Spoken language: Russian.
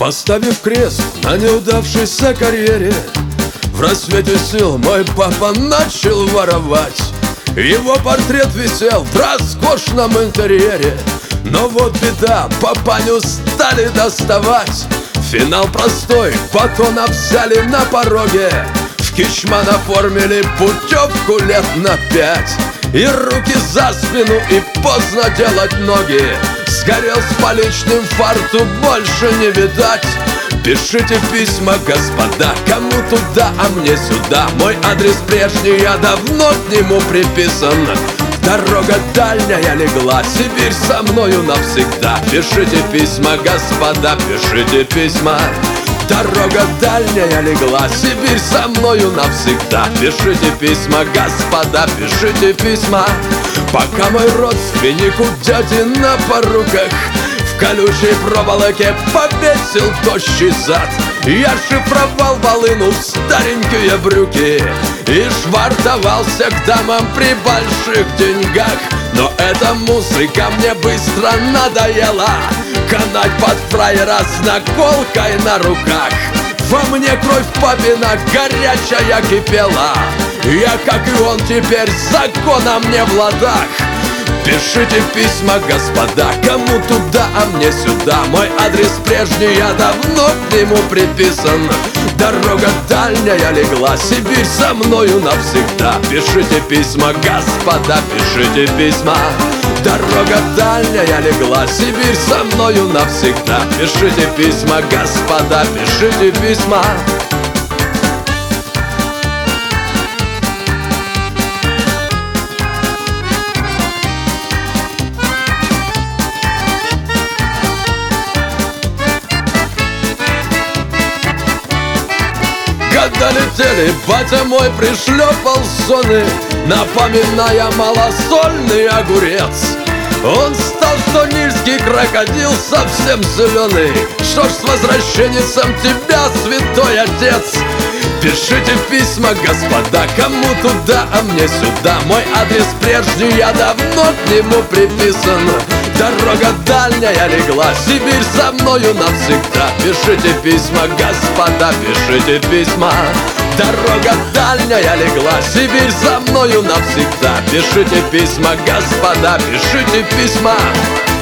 Поставив крест на неудавшейся карьере, в рассвете сил мой папа начал воровать. Его портрет висел в роскошном интерьере, но вот беда, папаню стали доставать. Финал простой, батон взяли на пороге, в кичман оформили путевку лет на 5. И руки за спину, и поздно делать ноги. Сгорел с поличным, фарту больше не видать. Пишите письма, господа, кому туда, а мне сюда. Мой адрес прежний, я давно к нему приписан. Дорога дальняя легла, Сибирь со мною навсегда. Пишите письма, господа, пишите письма. Дорога дальняя легла, Сибирь со мною навсегда. Пишите письма, господа, пишите письма. Пока мой родственник у дяди на поруках в колючей проволоке повесил тощий зад, я шифровал волыну в старенькие брюки и швартовался к дамам при больших деньгах. Но эта музыка мне быстро надоела, канать под фраера с наколкой на руках. Во мне кровь папина горячая кипела, я, как и он, теперь законом не в ладах. Пишите письма, господа, кому туда, а мне сюда. Мой адрес прежний, я давно к нему приписан. Дорога дальняя легла, Сибирь со мною навсегда. Пишите письма, господа, пишите письма. Дорога дальняя легла, Сибирь со мною навсегда. Пишите письма, господа, пишите письма. Года летели, батя мой пришлепал соны, напоминая малосольный огурец. Он стал, что нильский крокодил, совсем зеленый. Что ж, с возвращенцем тебя, святой отец. Пишите письма, господа, кому туда, а мне сюда. Мой адрес прежний, я давно к нему приписан. Дорога дальняя легла, Сибирь со мною навсегда. Пишите письма, господа, пишите письма. Дорога дальняя легла, Сибирь со мною навсегда. Пишите письма, господа, пишите письма.